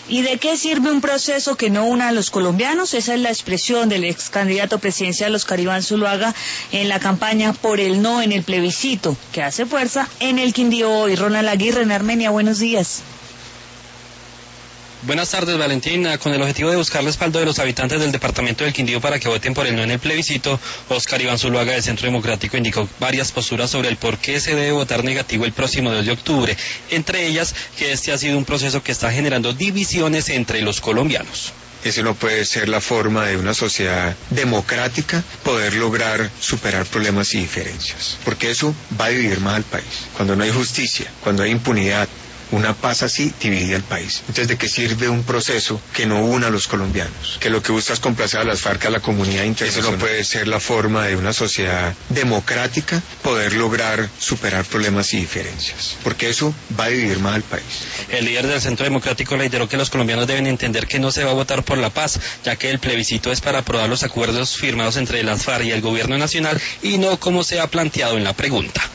¿Y de qué sirve un proceso que no una a los colombianos? Esa es la expresión del ex candidato presidencial Oscar Iván Zuluaga en la campaña por el no en el plebiscito, que hace fuerza en el Quindío hoy. Ronald Aguirre, en Armenia, buenos días. Buenas tardes, Valentina. Con el objetivo de buscar respaldo de los habitantes del departamento del Quindío para que voten por el no en el plebiscito, Oscar Iván Zuluaga del Centro Democrático indicó varias posturas sobre el por qué se debe votar negativo el próximo 2 de octubre, entre ellas que este ha sido un proceso que está generando divisiones entre los colombianos. Ese no puede ser la forma de una sociedad democrática poder lograr superar problemas y diferencias, porque eso va a dividir más al país. Cuando no hay justicia, cuando hay impunidad, una paz así divide al país. Entonces, ¿de qué sirve un proceso que no una a los colombianos? Que lo que busca es complacer a las FARC, a la comunidad internacional. Eso no puede ser la forma de una sociedad democrática poder lograr superar problemas y diferencias, porque eso va a dividir más al país. El líder del Centro Democrático reiteró que los colombianos deben entender que no se va a votar por la paz, ya que el plebiscito es para aprobar los acuerdos firmados entre las FARC y el gobierno nacional y no como se ha planteado en la pregunta.